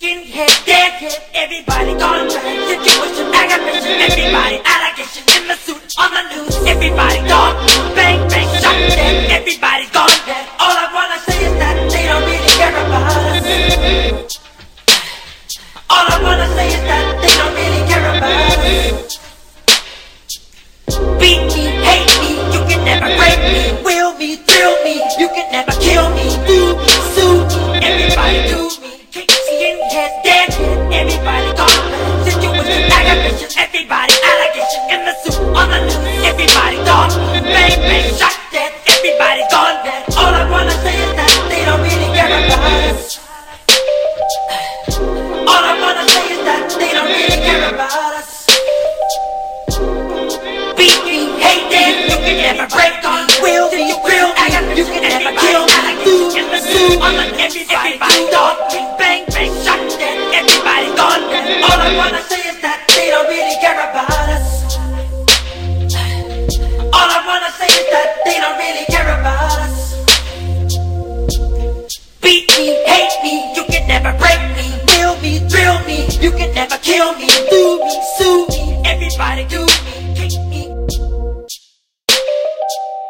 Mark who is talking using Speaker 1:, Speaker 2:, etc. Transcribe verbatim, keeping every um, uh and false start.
Speaker 1: Skinhead, deadhead, everybody gone bad. Situation, aggravation, everybody allegation in the suit, on the news. Everybody gone, bang, bang, shot dead. Everybody gone dead. All I wanna say is that they don't really care about us. All I wanna say is that they don't really care about us. Beat me, hate me, you can never break me. Will me, thrill me, you can never kill me. Boo me, sue me, everybody do me. Skinhead, deadhead, everybody gone bad. Situation, aggravation, everybody allegation in the suit, on the news. Everybody gone, bang, bang, shot dead. Everybody gone dead. All I wanna say is that they don't really care about us. All I wanna say is that they don't really care about us. Beat me, hate them, you can never break me. Will me, will me, you can never kill me. Lose in the suit, on the everybody gone, bang, bang, shot dead. Everybody gone dead. All I wanna say is that they don't really care about us. All I wanna say is that they don't really care about us. Beat me, hate me, you can never break me. Will me, thrill me, you can never kill me. Do me, sue me, everybody do me, kick me.